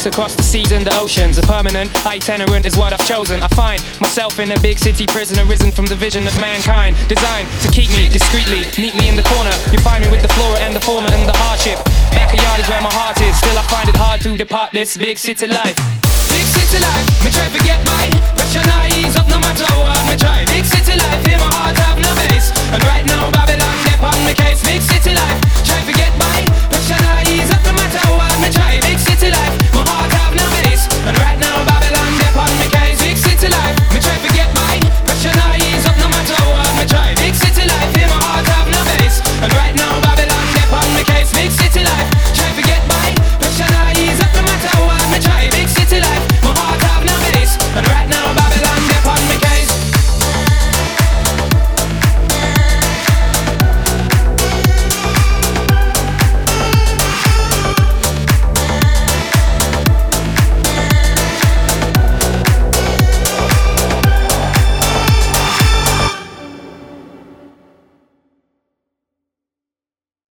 across the seas and the oceans. A permanent itinerant is what I've chosen. I find myself in a big city prison, arisen from the vision of mankind, designed to keep me discreetly, meet me in the corner. You find me with the flora and the fauna and the hardship. Backyard is where my heart is. Still I find it hard to depart this big city life. Big city life, me drive